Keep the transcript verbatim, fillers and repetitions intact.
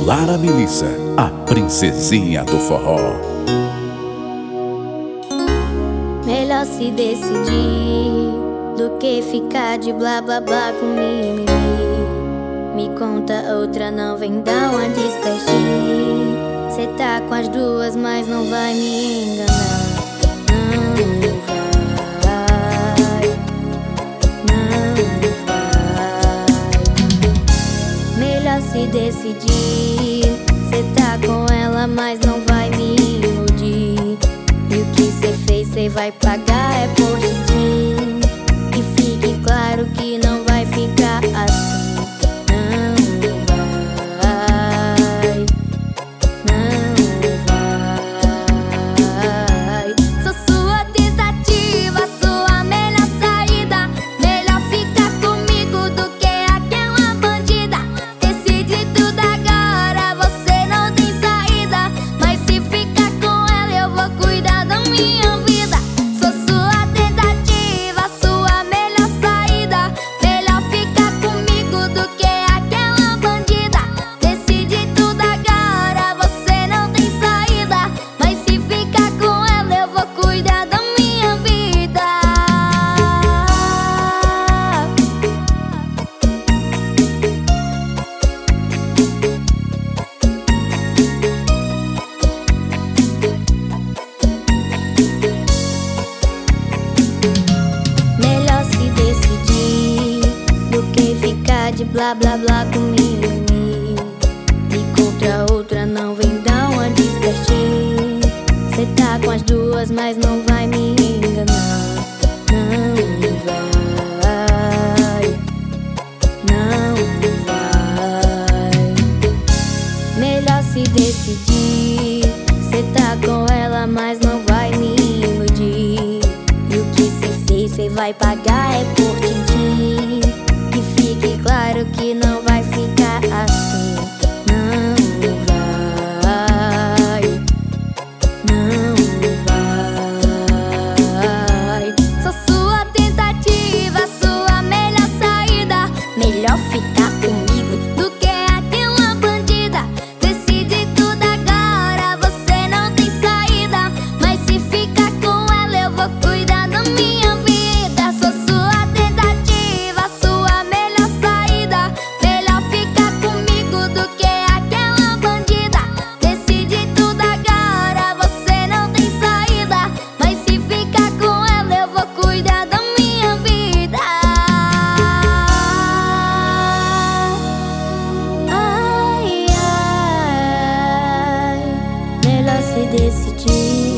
Lara Melissa, a princesinha do forró. Melhor se decidir do que ficar de blá blá blá com mimimi. Me conta outra, não vem dar uma despertinho. Cê tá com as duas, mas não vai me enganar. Não vai, não vai. Melhor se decidir. Cê tá com ela, mas não vai me iludir. E o que cê fez, cê vai pagar é por ti. E fique claro que não vai ficar assim. Não vai, não vai. Sou sua tentativa, sua melhor saída. Melhor ficar comigo do que aquela bandida. Decide tudo agora, você não tem saída. Mas se ficar com ela, eu vou cuidar da minha vida. Sou sua tentativa, sua melhor saída. Melhor ficar comigo do que aquela bandida. Decide tudo agora, você não tem saída. Mas se ficar com ela, eu vou cuidar da minha vida. Melhor se decidir do que ficar de blá blá blá com mimimi. E contra outra, não vem dar uma despertinho. Cê tá com as duas, mas não vai me enganar. Não vai, não vai. Melhor se decidir. Cê tá com ela, mas não vai me iludir. E o que cê fez, cê vai pagar é por ti. Que fique claro que não vai ficar assim. Não vai, não vai. Sou sua tentativa, sua melhor saída. Melhor ficar comigo do que aquela bandida. Decide tudo agora, você não tem saída. Mas se ficar com ela, eu vou cuidar da minha vida. Sou sua tentativa, sua melhor saída. Melhor ficar comigo do que aquela bandida. Decide tudo agora, você não tem saída. Mas se ficar com ela, eu vou cuidar da minha vida. Ai, ai, melhor se decidir.